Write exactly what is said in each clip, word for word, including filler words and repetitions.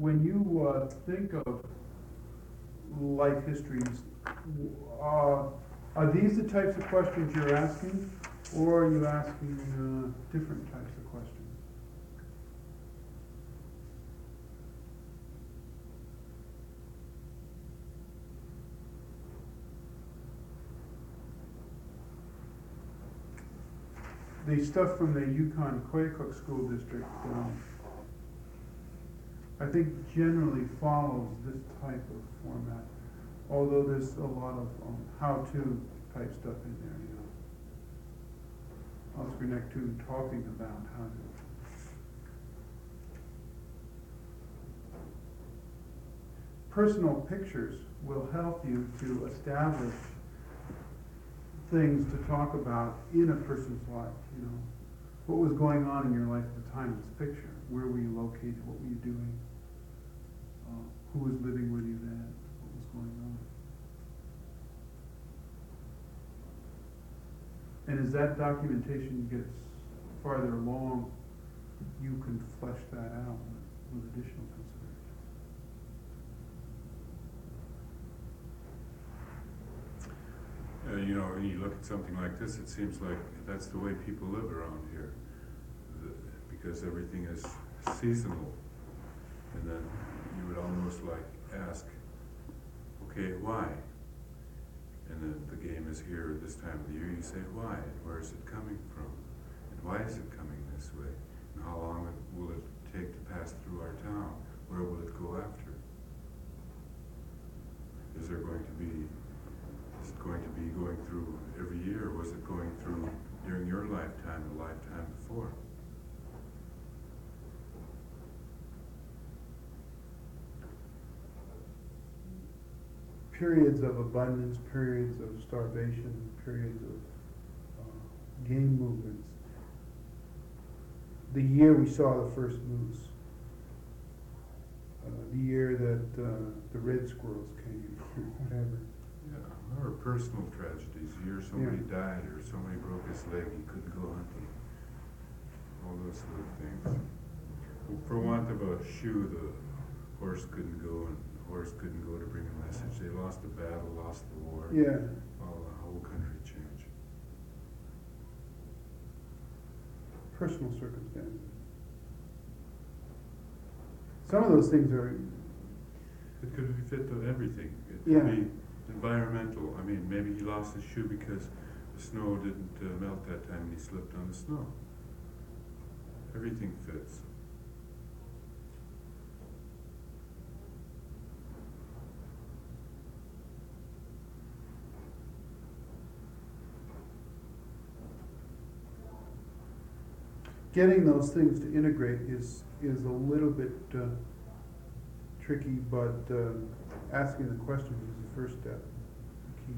when you uh, think of life histories, uh, are these the types of questions you're asking, or are you asking uh, different types of questions? The stuff from the Yukon Koyukuk School District, um, I think generally follows this type of format, although there's a lot of um, how-to type stuff in there, you know. Oscar Nectoon talking about how to. Personal pictures will help you to establish things to talk about in a person's life, you know. What was going on in your life at the time of this picture? Where were you located? What were you doing? Uh, who was living with you then? What was going on? And as that documentation gets farther along, you can flesh that out with additional consideration. Uh, you know, when you look at something like this, it seems like that's the way people live around here, the, because everything is seasonal. And then you would almost like ask, okay, why? And then the game is here this time of the year. You say, why? And where is it coming from? And why is it coming this way? And how long will it take to pass through our town? Where will it go after? Is there going to be Is it going to be going through every year, or was it going through during your lifetime, the lifetime before? Periods of abundance, periods of starvation, periods of uh, game movements. The year we saw the first moose, uh, the year that uh, the red squirrels came, or whatever. Yeah, or personal tragedies. The year somebody Yeah. died, or somebody broke his leg, he couldn't go hunting. All those sort of things. For want of a shoe, the horse couldn't go, and the horse couldn't go to bring a message. They lost the battle, lost the war. Yeah. All the whole country changed. Personal circumstances. Some of those things are. It could be fit to everything. It could Yeah. be environmental. I mean, maybe he lost his shoe because the snow didn't uh, melt that time and he slipped on the snow. Everything fits. Getting those things to integrate is is a little bit uh, tricky, but uh, asking the questions is the first step. Key.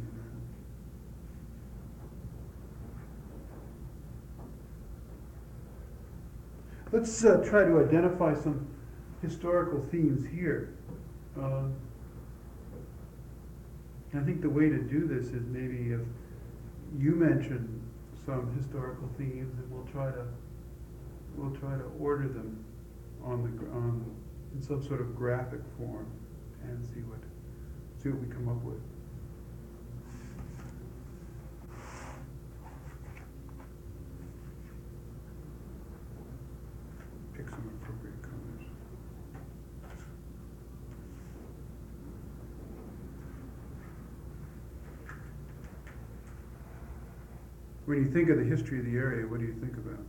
Let's uh, try to identify some historical themes here. Uh, I think the way to do this is maybe if you mention some historical themes, and we'll try to we'll try to order them on the gr- on in some sort of graphic form and see what see what we come up with. Pick some appropriate colors. When you think of the history of the area, what do you think about?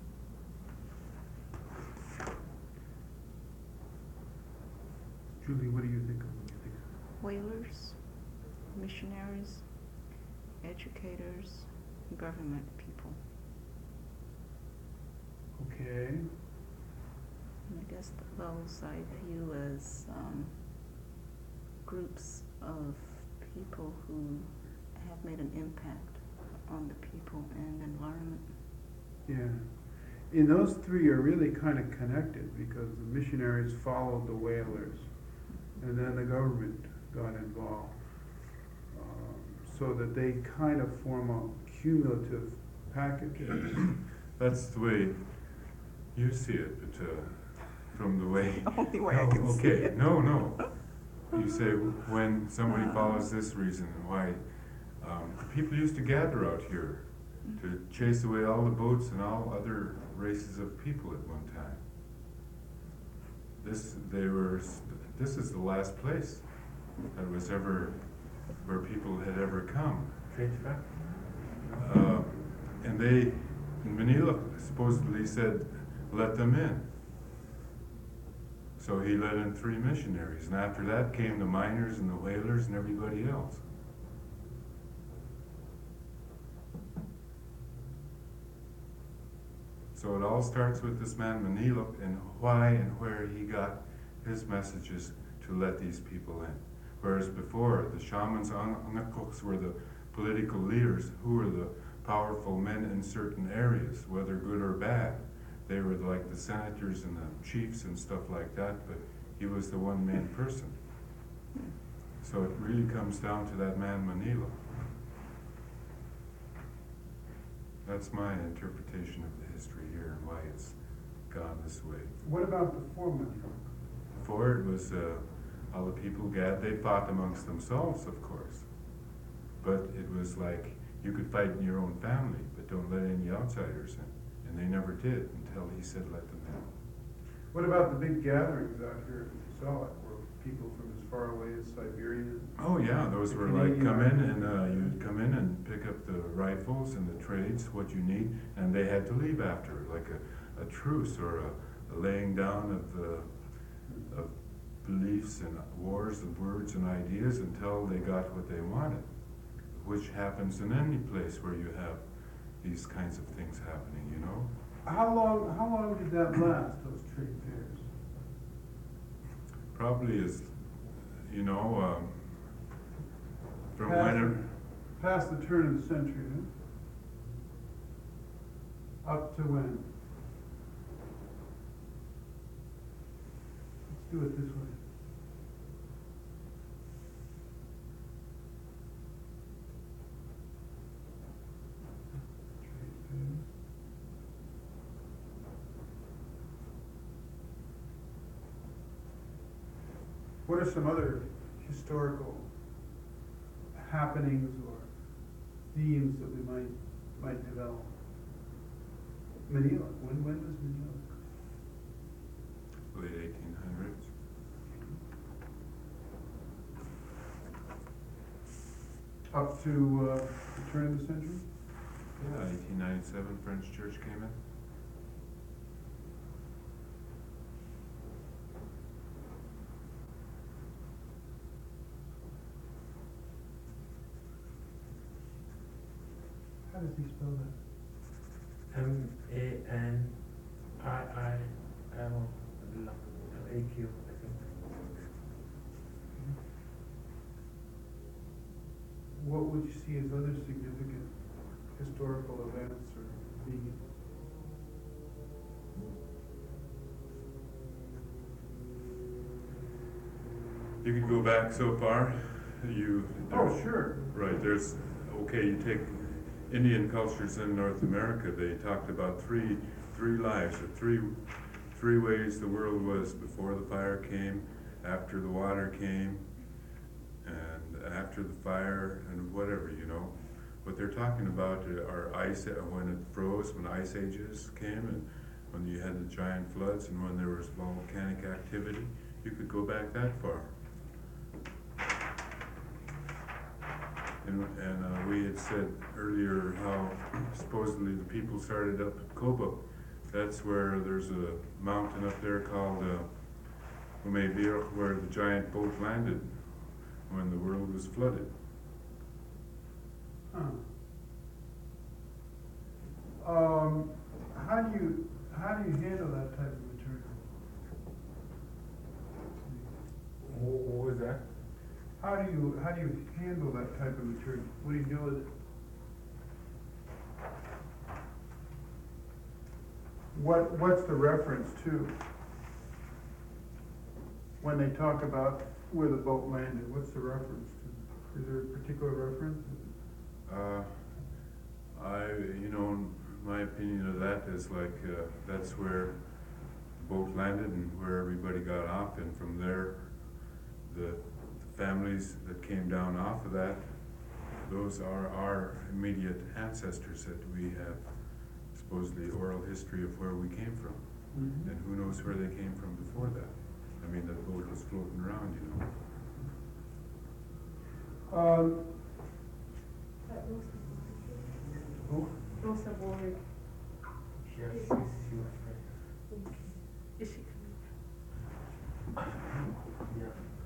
Julie, what do you think of when you think of? Whalers, missionaries, educators, government people. Okay. And I guess those I view as um, groups of people who have made an impact on the people and environment. Yeah. And those three are really kind of connected because the missionaries followed the whalers and then the government got involved. Um, so that they kind of form a cumulative package. That's the way you see it, but uh, from the way. The only way I No, can see okay, it. no, no. You say when somebody follows this reason and why, um, people used to gather out here to chase away all the boats and all other races of people at one time. This, they were, this is the last place that was ever, where people had ever come. Uh, and they, Manila supposedly said, let them in. So he let in three missionaries, and after that came the miners and the whalers and everybody else. So it all starts with this man Manila and why and where he got his messages to let these people in. Whereas before, the shamans, Anakoks, were the political leaders who were the powerful men in certain areas, whether good or bad. They were like the senators and the chiefs and stuff like that, but he was the one main person. So it really comes down to that man Manila. That's my interpretation of the history here and why it's gone this way. What about the foreman? Before it was uh, all the people gathered, they fought amongst themselves, of course. But it was like you could fight in your own family, but don't let any outsiders in. And they never did until he said let them in. What about the big gatherings out here in Saw it, where people from as far away as Siberia? Oh yeah, those The were like Canadian come in Army. and uh, you'd come in and pick up the rifles and the trades, what you need, and they had to leave after, like a, a truce or a, a laying down of the of beliefs and wars and words and ideas until they got what they wanted, which happens in any place where you have these kinds of things happening, you know? How long, how long did that last, those trade fairs? Probably is, you know, um, from Past- whenever, Past the turn of the century, huh? Up to when? Let's do it this way. Trade fairs. What are some other historical happenings or themes that we might might develop? Manila. When when was Manila? late eighteen hundreds. Up to uh, the turn of the century? Yeah, eighteen ninety-seven, French church came in. How does he spell that? M A N I I L A Q, I think. What would you see as other significant historical events or being? You could go back so far, you. Oh, there's- sure. Right, there's, okay, you take Indian cultures in North America, they talked about three, three lives, or three, three ways the world was before the fire came, after the water came, and after the fire, and whatever, you know. What they're talking about are ice, uh, when it froze, when ice ages came, and when you had the giant floods, and when there was volcanic activity. You could go back that far. And, and uh, we had said earlier how supposedly the people started up at Koba. That's where there's a mountain up there called uh, Umevirch, where the giant boat landed when the world was flooded. Huh. Um, how do you how do you handle that type of material? Wh- What was that? How do you how do you handle that type of material? What do you do with it? What what's the reference to when they talk about where the boat landed? What's the reference to? Is there a particular reference? Uh, I, you know, my opinion of that is like, uh, that's where the boat landed and where everybody got off, and from there, the, the families that came down off of that, those are our immediate ancestors that we have supposedly oral history of where we came from. Mhm. And who knows where they came from before that? I mean, that boat was floating around, you know. Um, That Rosa who? Rosa Ward, Yes, she's, she was there. is she coming? Yeah.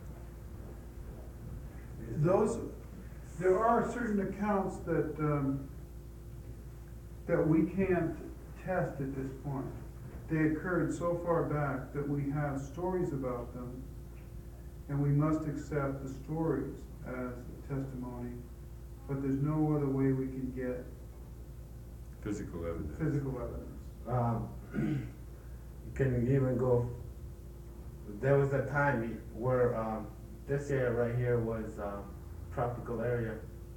Those, there are certain accounts that, um, that we can't test at this point. They occurred so far back that we have stories about them, and we must accept the stories as testimony, but there's no other way we can get Physical evidence. physical evidence. Um, you can even go, there was a time where, um, this area right here was, um, tropical area,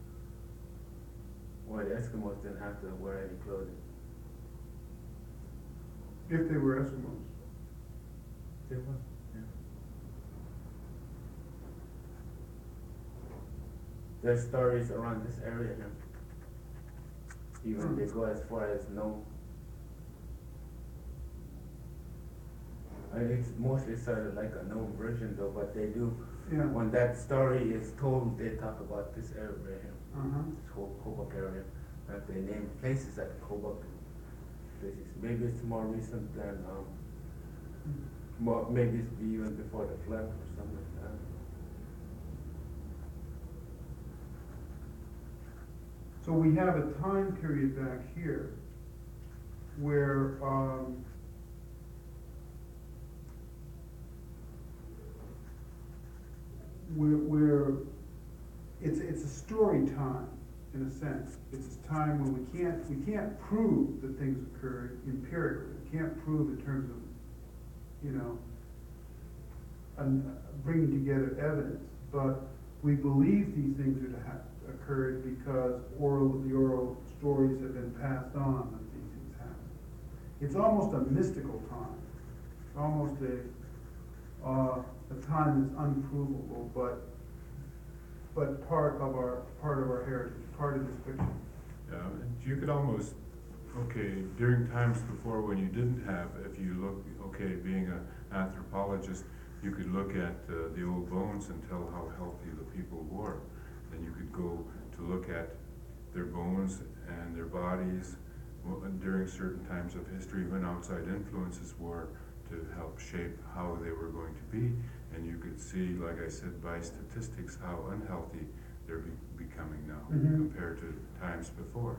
where the Eskimos didn't have to wear any clothing. If they were Eskimos. They were, yeah. There's stories around this area here. Even they go as far as no. I think it's mostly sort of like a known version though, but they do, Yeah. when that story is told, they talk about this area right here, Uh-huh. this whole Kobuk area. That they name places at Kobuk places. Maybe it's more recent than, um, more, maybe it's even before the flood or something like that. So we have a time period back here where, um, where, where it's, it's a story time, in a sense. It's a time when we can't, we can't prove that things occurred empirically. We can't prove in terms of, you know, an- bringing together evidence, but we believe these things are to have occurred because oral, the oral stories have been passed on that these things happen. It's almost a mystical time. It's almost a, uh, a time that's unprovable, but, but part of our, part of our heritage, part of this fiction. Yeah, and you could almost, okay, during times before when you didn't have, if you look, okay, being an anthropologist, you could look at uh, the old bones and tell how healthy the people were. Then you could go to look at their bones and their bodies well, and during certain times of history when outside influences were to help shape how they were going to be. And you could see, like I said, by statistics, how unhealthy they're be becoming now Mhm. compared to times before.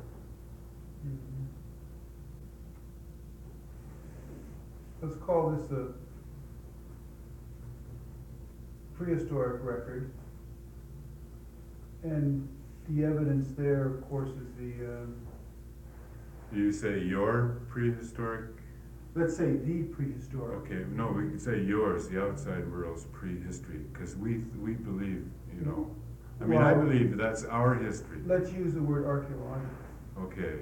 Let's call this a prehistoric record. And the evidence there, of course, is the, um, You say your prehistoric? let's say the prehistoric. Okay, no, we could say yours, the outside world's prehistory, because we, we believe, you know, I mean, I Well- believe that's our history. Let's use the word archaeological. Okay,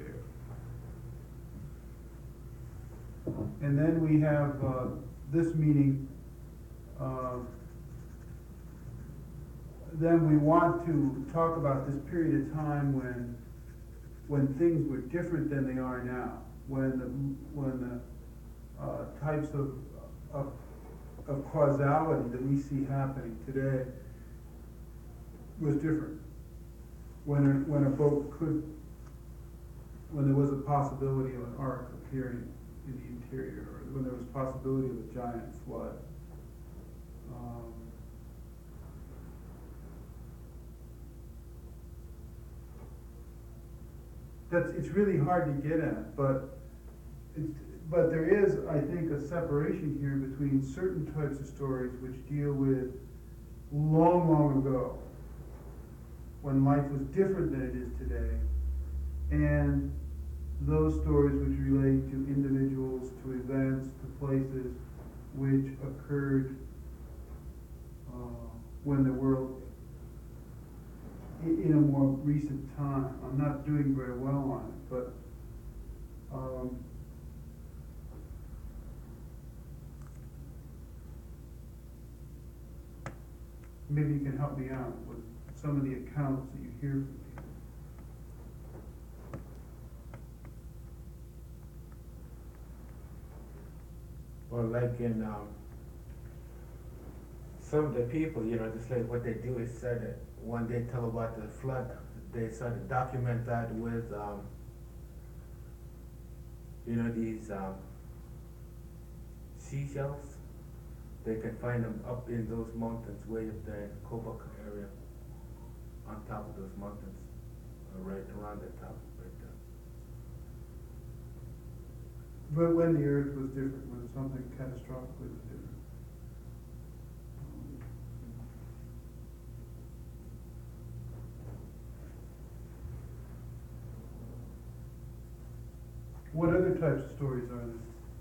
And then we have, uh, this meeting, uh, then we want to talk about this period of time when, when things were different than they are now. When the, when the, uh, types of, of, of causality that we see happening today was different. When a, when a boat could, when there was a possibility of an ark appearing in the interior, or when there was possibility of a giant flood. Um, That's, it's really hard to get at, but it's, but there is, I think, a separation here between certain types of stories which deal with long, long ago, when life was different than it is today, and those stories which relate to individuals, to events, to places which occurred uh, when the world, i- in a more recent time. I'm not doing very well on it, but um, maybe you can help me out with some of the accounts that you hear from people. Well, like in, um, some of the people, you know, just like what they do is sort of, when they tell about the flood, they sort of document that with, um, you know, these, um, seashells. They can find them up in those mountains way up there in Kobuk area, on top of those mountains, or right around the top, right there. But when the earth was different, when something catastrophically was different. What other types of stories are there?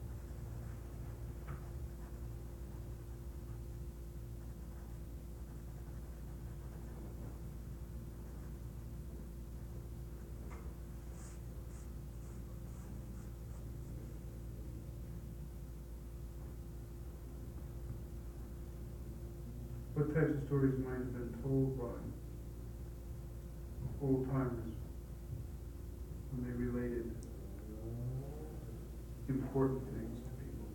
What types of stories might have been told by old timers when they related important things to people?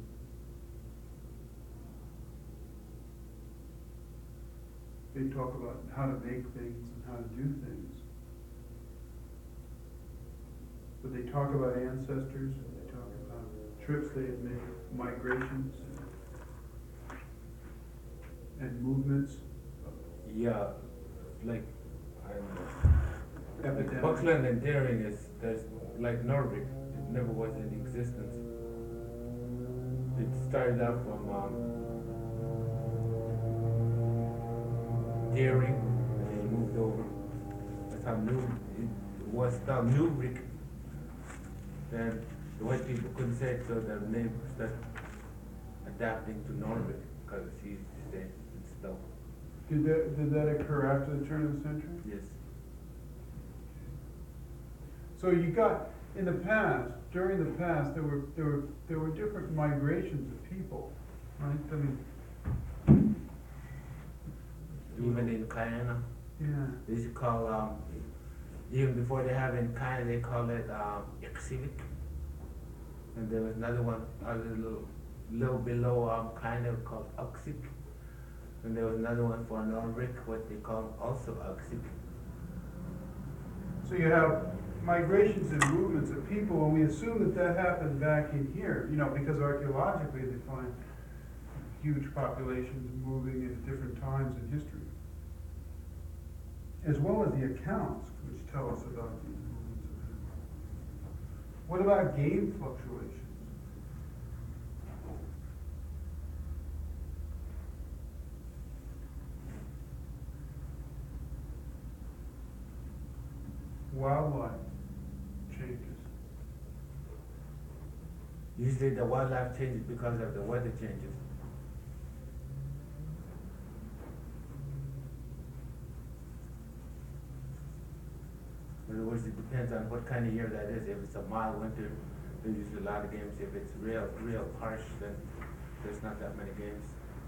They talk about how to make things and how to do things. But they talk about ancestors, and they talk about trips they had made, migrations, and movements, Yeah, like, I don't know. Like epidemics. Buckland and Daring is, there's, like Norvik, it never was in existence. It started out from, um, Daring, and then moved over. That's how New, it was spelled Newrik. Then the white people couldn't say it, so their name started adapting to Norvik, because it's easy to say, it's spelled. Did that, did that occur after the turn of the century? Yes. So you got, in the past, during the past, there were, there were, there were different migrations of people, right? I mean, Even in Guyana, yeah, they used to call, um, even before they have it in Guyana, they call it, um, Ixivik. And there was another one, a little, little below, um, kind of called Uxik. And there was another one for Norvik, what they call also Uxik. so you have migrations and movements of people, and we assume that that happened back in here, you know, because archaeologically they find huge populations moving at different times in history. As well as the accounts, which tell us about these movements of people. What about game fluctuations? Wildlife changes. Usually the wildlife changes because of the weather changes. In other words, it depends on what kind of year that is. If it's a mild winter, there's usually a lot of games. If it's real, real harsh, then there's not that many games.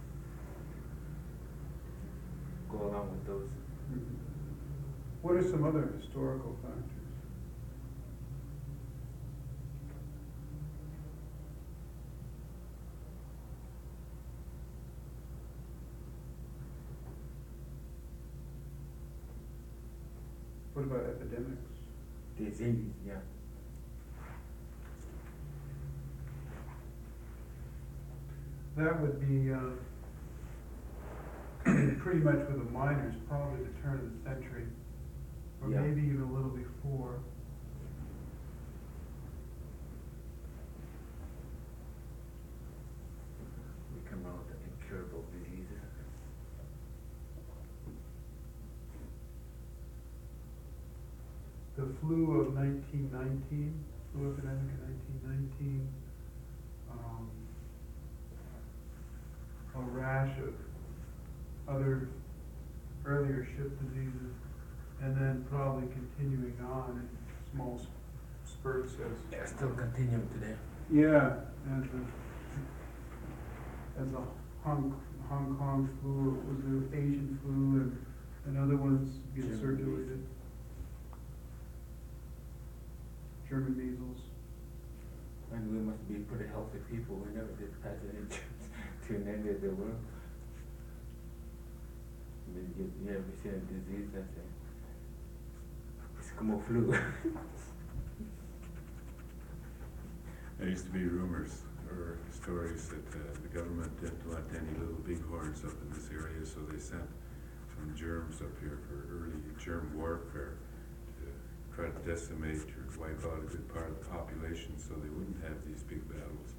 Go along with those. Mhm. What are some other historical factors? What about epidemics? Disease, yeah. That would be, uh, pretty much with the miners, probably the turn of the century, or Yeah. maybe even a little before. We come out with incurable diseases. The flu of nineteen nineteen, flu epidemic of nineteen nineteen, um, a rash of other earlier ship diseases, and then probably continuing on in small s- spurts as. They're still continuing today. Yeah, as a, as a hung, Hong Kong flu, it was the Asian flu, and, and other ones get German circulated. German measles. And we must be pretty healthy people. We never did pass any germs to an end of the world. Maybe you, you ever seen a disease that's a Eskimo flu? There used to be rumors or stories that uh, the government didn't want any little bighorns up in this area, so they sent some germs up here for early germ warfare to try to decimate or wipe out a good part of the population so they wouldn't have these big battles.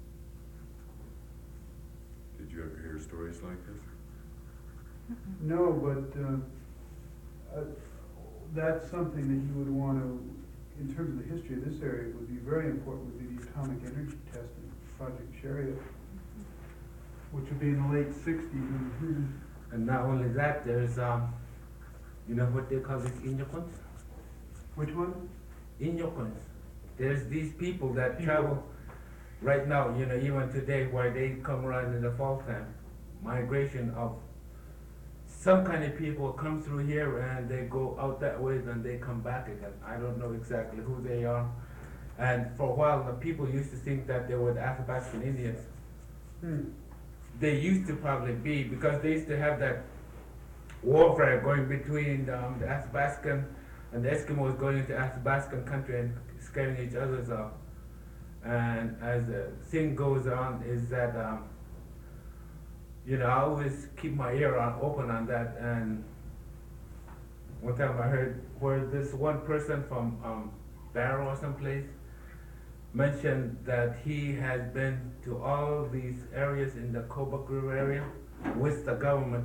Did you ever hear stories like this? No, but, uh, uh, that's something that you would want to, in terms of the history of this area, would be very important, would be the atomic energy testing, Project Chariot, which would be in the late sixties. And not only that, there's, um, you know what they call these Inyokons? Which one? Inyokons. There's these people that People. travel right now, you know, even today, where they come around in the fall time, migration of some kind of people come through here and they go out that way, then they come back again. I don't know exactly who they are. And for a while, the people used to think that they were the Athabascan Indians. Hmm. They used to probably be, because they used to have that warfare going between um, the Athabascan and the Eskimos going into Athabascan country and scaring each other's off. And as the thing goes on, is that um, you know, I always keep my ear on open on that. And one time I heard where this one person from um, Barrow or someplace mentioned that he has been to all these areas in the Kobuk River area with the government.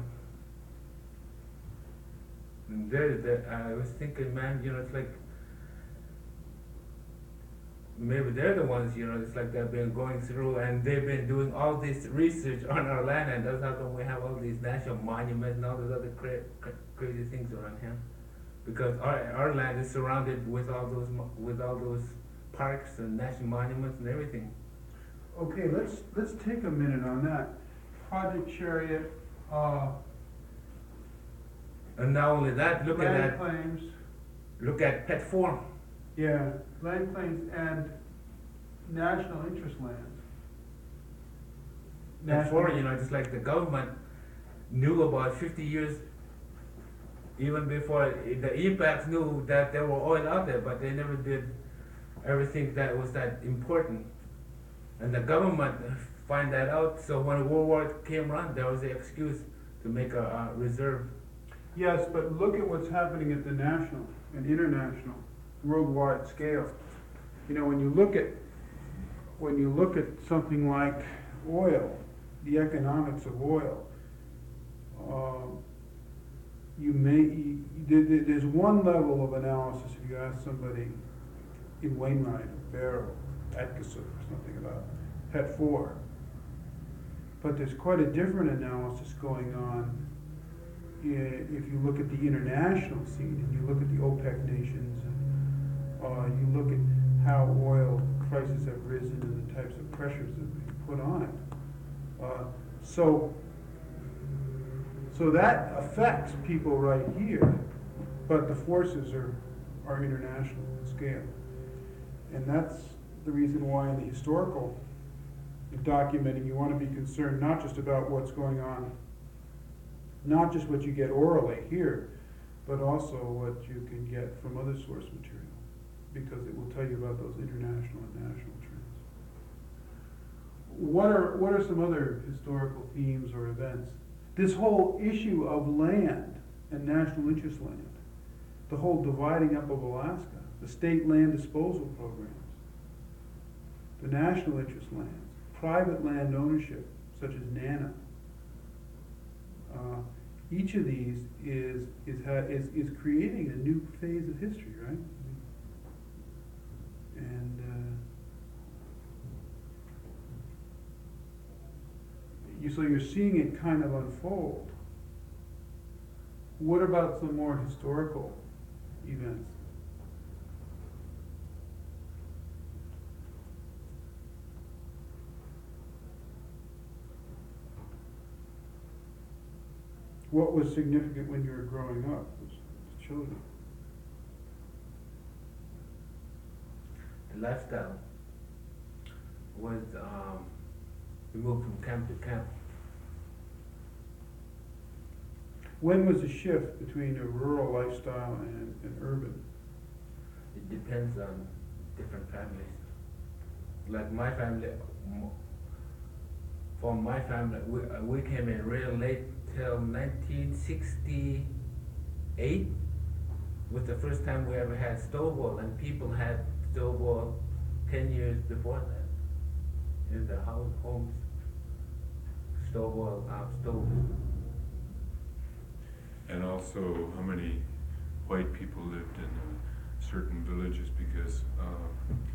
And there, there, I was thinking, man, you know, it's like maybe they're the ones, you know, it's like they've been going through and they've been doing all this research on our land, and that's how come we have all these national monuments and all these other cra cra crazy things around here. Because our, our land is surrounded with all those mo with all those parks and national monuments and everything. Okay, let's, let's take a minute on that. Project Chariot, uh, And not only that, look at land that, claims, look at Pet Forum. yeah, land claims and national interest lands. Pet Forum, you know, just like the government knew about fifty years, even before the E PACs knew that there were oil out there, but they never did everything that was that important. And the government find that out, so when World War came around, there was an excuse to make a, a reserve. Yes, but look at what's happening at the national and international, worldwide scale. You know, when you look at, when you look at something like oil, the economics of oil, um, you may, you, there, there's one level of analysis if you ask somebody in Wainwright, or Barrow, Atkinson, or something about Pet Four. But there's quite a different analysis going on if you look at the international scene and you look at the OPEC nations and uh, you look at how oil prices have risen and the types of pressures that have been put on it. Uh, so, so that affects people right here, but the forces are, are international in scale. And that's the reason why in the historical documenting you want to be concerned not just about what's going on, not just what you get orally here, but also what you can get from other source material, because it will tell you about those international and national trends. What are, what are some other historical themes or events? This whole issue of land and national interest land, the whole dividing up of Alaska, the state land disposal programs, the national interest lands, private land ownership, such as NANA. Uh, each of these is, is, ha is, is creating a new phase of history, right? And uh, you, so you're seeing it kind of unfold. What about some more historical events? What was significant when you were growing up as children? The lifestyle was, um, we moved from camp to camp. When was the shift between a rural lifestyle and an urban? It depends on different families. Like my family, m- for my family, we, uh, we came in real late till nineteen sixty-eight was the first time we ever had stove oil, and people had stove oil ten years before that in the house, homes, stove oil, uh, stoves. And also, how many white people lived in uh, certain villages, because um,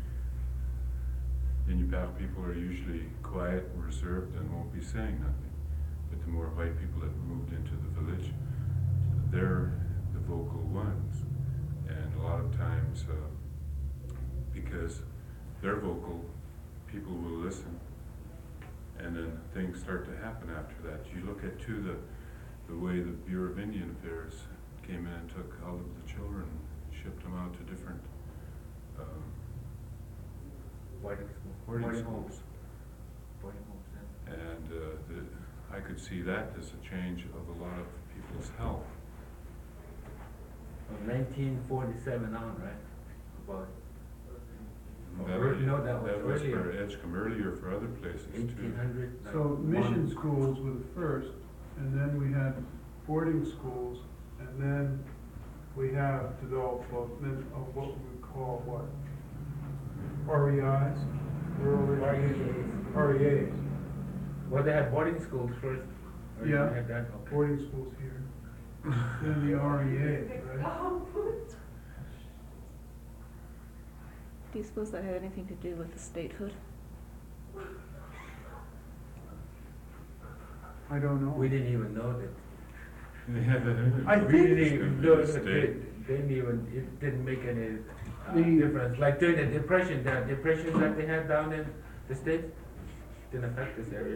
Inupiaq people are usually quiet and reserved and won't be saying nothing. But the more white people that moved into the village, they're the vocal ones. And a lot of times, uh, because they're vocal, people will listen. And then things start to happen after that. You look at too the the way the Bureau of Indian Affairs came in and took all of the children, shipped them out to different um, Boarding school. boarding Boarding schools. homes. Boarding homes, yeah. And uh, the, I could see that as a change of a lot of people's health. From nineteen forty-seven on, right? About And Oh, that early- was- no, that was that was earlier. for Edgecombe, earlier for other places eighteen too. hundred. So mission schools were the first, and then we had boarding schools, and then we have developed of, of what we would call what? R E Is? Rural R E As. R E As, Well, they had boarding schools first. Or you Yeah. had that? Okay. boarding schools here. Then the R E As, right? Do you suppose that had anything to do with the statehood? I don't know. We didn't even know that. I We think- didn't even know that, State. they didn't even, it didn't make any uh, The- difference. Like during the depression, the depression that they had down in the States, didn't affect this area.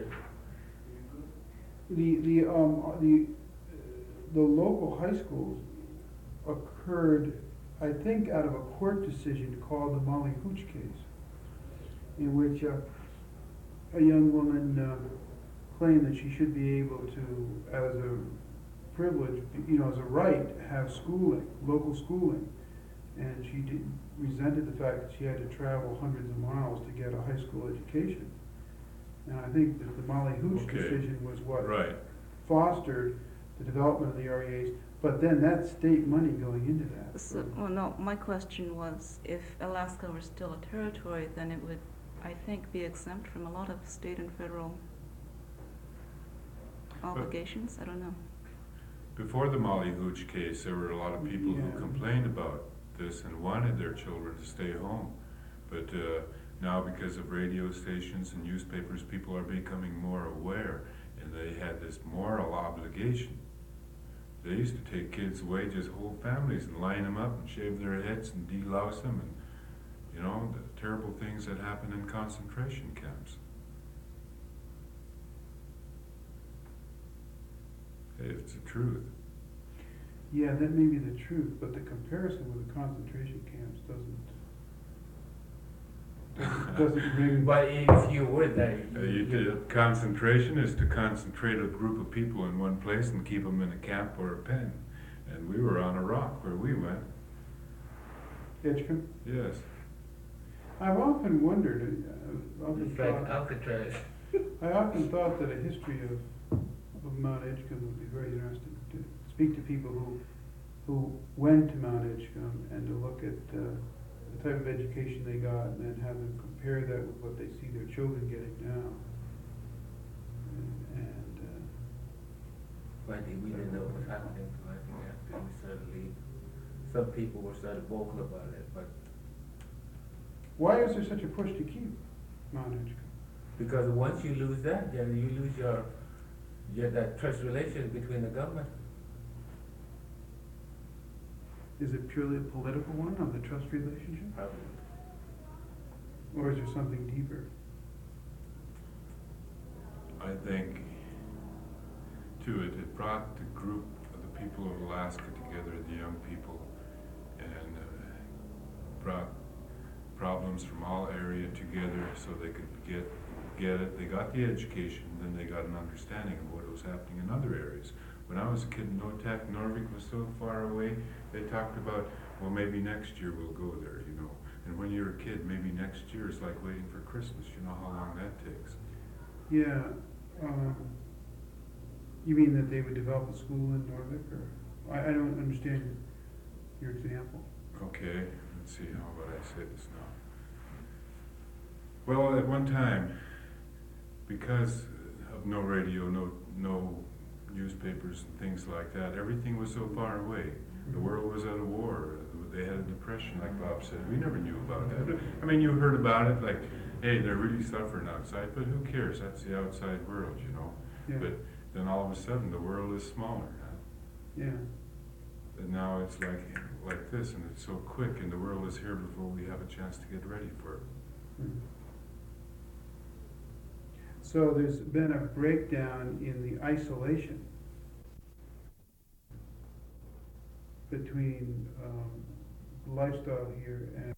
The, the, um, the, the local high schools occurred, I think, out of a court decision called the Molly Hooch case, in which uh, a young woman uh, claimed that she should be able to, as a privilege, you know, as a right, have schooling, local schooling. And she did, resented the fact that she had to travel hundreds of miles to get a high school education. And I think that the Molly Hooch Okay. decision was what Right. fostered the development of the R E As, but then that's state money going into that. So, well, no, my question was, if Alaska were still a territory, then it would, I think, be exempt from a lot of state and federal obligations, I don't know. Before the Molly Hooch case, there were a lot of people who Yeah. complained about this and wanted their children to stay home. But uh, now, because of radio stations and newspapers, people are becoming more aware, and they had this moral obligation. They used to take kids away, just whole families, and line them up and shave their heads and delouse them, and you know, the terrible things that happen in concentration camps. Hey, it's the truth. Yeah, that may be the truth, but the comparison with the concentration camps doesn't, doesn't, doesn't ring. But if you were there, Uh, you, you you, did- concentration is to concentrate a group of people in one place and keep them in a camp or a pen. And we were on a rock where we went, Edgecombe? yes. I've often wondered, uh, often it's like thought, Alcatraz. I often thought that a history of, of Mount Edgecombe would be very interesting, to speak to people who, who went to Mount Edgecombe and to look at uh, the type of education they got, and then have them compare that with what they see their children getting now. And, and uh, But we didn't know what was happening, so I think after we started leaving, some people were sort of vocal about it, but why is there such a push to keep Mount Edgecombe? because once you lose that, then you lose your, your, that trust relation between the government. Is it purely a political one of the trust relationship, Probably. or is there something deeper? I think too. It, it brought the group of the people of Alaska together, the young people, and uh, brought problems from all area together so they could get get it. They got the education, then they got an understanding of what was happening in other areas. When I was a kid in Notak, Norvik was so far away, they talked about, well, maybe next year we'll go there, you know. And when you're a kid, maybe next year is like waiting for Christmas. You know how long that takes. Yeah, um, you mean that they would develop a school in Norvik, or, I, I don't understand your example. Okay, let's see, how would I say this now? Well, at one time, because of no radio, no, no newspapers and things like that, everything was so far away. The world was at a war. They had a depression, like Bob said. We never knew about that. I mean, you heard about it, like, hey, they're really suffering outside, but who cares? That's the outside world, you know. Yeah, But then all of a sudden, the world is smaller. Huh? yeah, And now it's like like this, and it's so quick, and the world is here before we have a chance to get ready for it. mm. So there's been a breakdown in the isolation between, um, lifestyle here and